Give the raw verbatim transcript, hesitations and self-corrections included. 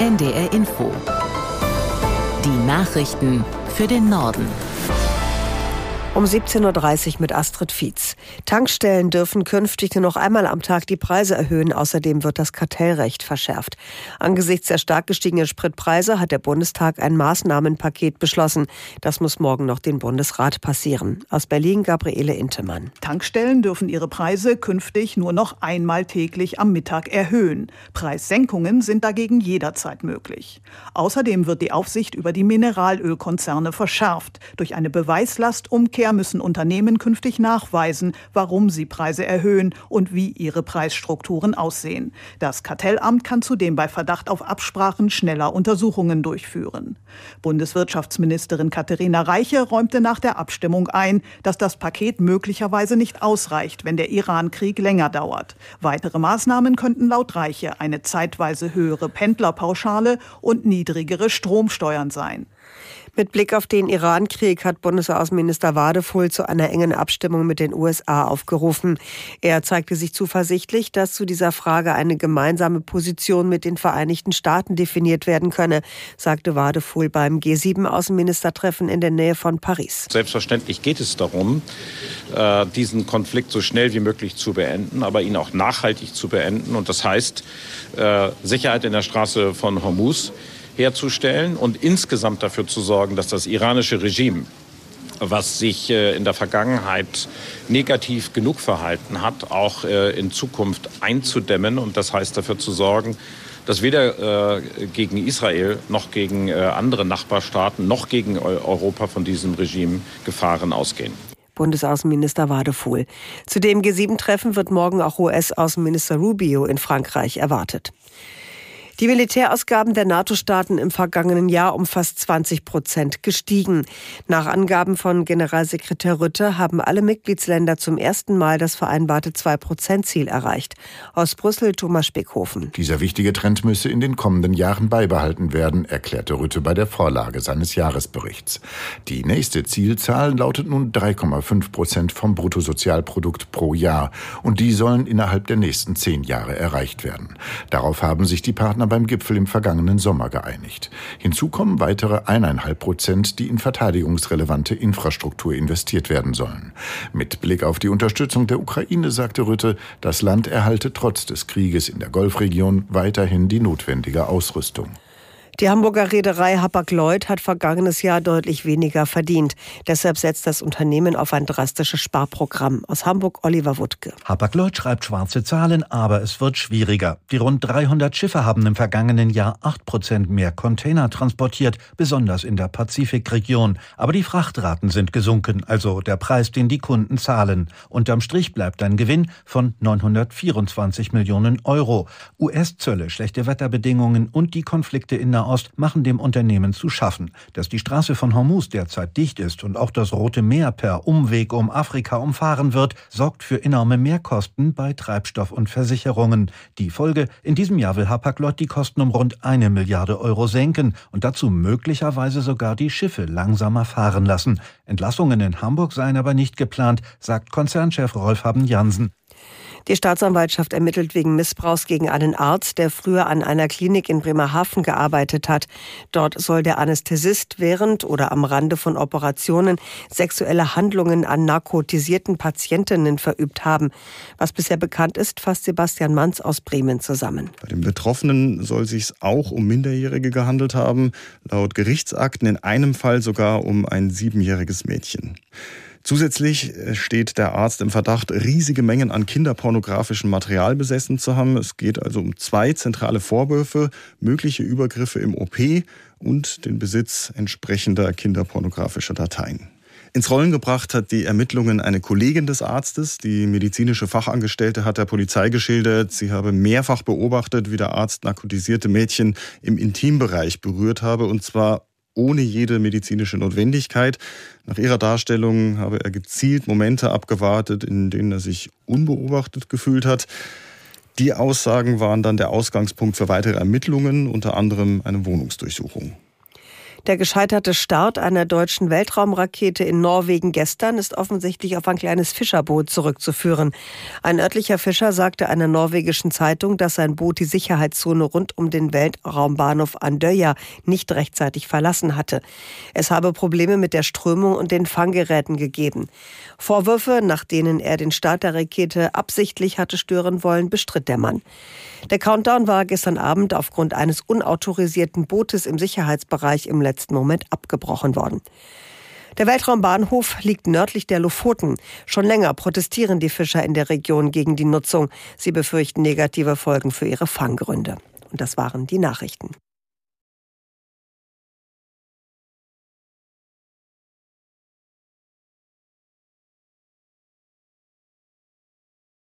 N D R Info. Die Nachrichten für den Norden. Um siebzehn Uhr dreißig mit Astrid Fietz. Tankstellen dürfen künftig nur noch einmal am Tag die Preise erhöhen. Außerdem wird das Kartellrecht verschärft. Angesichts der stark gestiegenen Spritpreise hat der Bundestag ein Maßnahmenpaket beschlossen. Das muss morgen noch den Bundesrat passieren. Aus Berlin Gabriele Intemann. Tankstellen dürfen ihre Preise künftig nur noch einmal täglich am Mittag erhöhen. Preissenkungen sind dagegen jederzeit möglich. Außerdem wird die Aufsicht über die Mineralölkonzerne verschärft. Durch eine Beweislastumkehr müssen Unternehmen künftig nachweisen, warum sie Preise erhöhen und wie ihre Preisstrukturen aussehen. Das Kartellamt kann zudem bei Verdacht auf Absprachen schneller Untersuchungen durchführen. Bundeswirtschaftsministerin Katharina Reiche räumte nach der Abstimmung ein, dass das Paket möglicherweise nicht ausreicht, wenn der Iran-Krieg länger dauert. Weitere Maßnahmen könnten laut Reiche eine zeitweise höhere Pendlerpauschale und niedrigere Stromsteuern sein. Mit Blick auf den Iran-Krieg hat Bundesaußenminister Wadefuhl zu einer engen Abstimmung mit den U S A aufgerufen. Er zeigte sich zuversichtlich, dass zu dieser Frage eine gemeinsame Position mit den Vereinigten Staaten definiert werden könne, sagte Wadefuhl beim G sieben Außenministertreffen in der Nähe von Paris. Selbstverständlich geht es darum, diesen Konflikt so schnell wie möglich zu beenden, aber ihn auch nachhaltig zu beenden. Und das heißt, Sicherheit in der Straße von Hormuz herzustellen und insgesamt dafür zu sorgen, dass das iranische Regime, was sich in der Vergangenheit negativ genug verhalten hat, auch in Zukunft einzudämmen. Und das heißt dafür zu sorgen, dass weder gegen Israel noch gegen andere Nachbarstaaten noch gegen Europa von diesem Regime Gefahren ausgehen. Bundesaußenminister Wadefuhl. Zu dem G sieben Treffen wird morgen auch U S-Außenminister Rubio in Frankreich erwartet. Die Militärausgaben der NATO-Staaten im vergangenen Jahr um fast zwanzig Prozent gestiegen. Nach Angaben von Generalsekretär Rutte haben alle Mitgliedsländer zum ersten Mal das vereinbarte zwei Prozent Ziel erreicht. Aus Brüssel Thomas Spickhofen. Dieser wichtige Trend müsse in den kommenden Jahren beibehalten werden, erklärte Rutte bei der Vorlage seines Jahresberichts. Die nächste Zielzahl lautet nun drei Komma fünf Prozent vom Bruttosozialprodukt pro Jahr. Und die sollen innerhalb der nächsten zehn Jahre erreicht werden. Darauf haben sich die Partner beim Gipfel im vergangenen Sommer geeinigt. Hinzu kommen weitere eineinhalb Prozent, die in verteidigungsrelevante Infrastruktur investiert werden sollen. Mit Blick auf die Unterstützung der Ukraine sagte Rutte, das Land erhalte trotz des Krieges in der Golfregion weiterhin die notwendige Ausrüstung. Die Hamburger Reederei Hapag-Lloyd hat vergangenes Jahr deutlich weniger verdient. Deshalb setzt das Unternehmen auf ein drastisches Sparprogramm. Aus Hamburg Oliver Wuttke. Hapag-Lloyd schreibt schwarze Zahlen, aber es wird schwieriger. Die rund dreihundert Schiffe haben im vergangenen Jahr acht Prozent mehr Container transportiert, besonders in der Pazifikregion. Aber die Frachtraten sind gesunken, also der Preis, den die Kunden zahlen. Unterm Strich bleibt ein Gewinn von neunhundertvierundzwanzig Millionen Euro. U S-Zölle, schlechte Wetterbedingungen und die Konflikte in der Ost machen dem Unternehmen zu schaffen. Dass die Straße von Hormuz derzeit dicht ist und auch das Rote Meer per Umweg um Afrika umfahren wird, sorgt für enorme Mehrkosten bei Treibstoff und Versicherungen. Die Folge: In diesem Jahr will Hapag-Lloyd die Kosten um rund eine Milliarde Euro senken und dazu möglicherweise sogar die Schiffe langsamer fahren lassen. Entlassungen in Hamburg seien aber nicht geplant, sagt Konzernchef Rolf Haben-Jansen. Die Staatsanwaltschaft ermittelt wegen Missbrauchs gegen einen Arzt, der früher an einer Klinik in Bremerhaven gearbeitet hat. Dort soll der Anästhesist während oder am Rande von Operationen sexuelle Handlungen an narkotisierten Patientinnen verübt haben. Was bisher bekannt ist, fasst Sebastian Manz aus Bremen zusammen. Bei den Betroffenen soll es sich auch um Minderjährige gehandelt haben. Laut Gerichtsakten in einem Fall sogar um ein siebenjähriges Mädchen. Zusätzlich steht der Arzt im Verdacht, riesige Mengen an kinderpornografischem Material besessen zu haben. Es geht also um zwei zentrale Vorwürfe: mögliche Übergriffe im O P und den Besitz entsprechender kinderpornografischer Dateien. Ins Rollen gebracht hat die Ermittlungen eine Kollegin des Arztes. Die medizinische Fachangestellte hat der Polizei geschildert, sie habe mehrfach beobachtet, wie der Arzt narkotisierte Mädchen im Intimbereich berührt habe, und zwar ohne jede medizinische Notwendigkeit. Nach ihrer Darstellung habe er gezielt Momente abgewartet, in denen er sich unbeobachtet gefühlt hat. Die Aussagen waren dann der Ausgangspunkt für weitere Ermittlungen, unter anderem eine Wohnungsdurchsuchung. Der gescheiterte Start einer deutschen Weltraumrakete in Norwegen gestern ist offensichtlich auf ein kleines Fischerboot zurückzuführen. Ein örtlicher Fischer sagte einer norwegischen Zeitung, dass sein Boot die Sicherheitszone rund um den Weltraumbahnhof Andøya nicht rechtzeitig verlassen hatte. Es habe Probleme mit der Strömung und den Fanggeräten gegeben. Vorwürfe, nach denen er den Start der Rakete absichtlich hatte stören wollen, bestritt der Mann. Der Countdown war gestern Abend aufgrund eines unautorisierten Bootes im Sicherheitsbereich im letzten Moment abgebrochen worden. Der Weltraumbahnhof liegt nördlich der Lofoten. Schon länger protestieren die Fischer in der Region gegen die Nutzung. Sie befürchten negative Folgen für ihre Fanggründe. Und das waren die Nachrichten.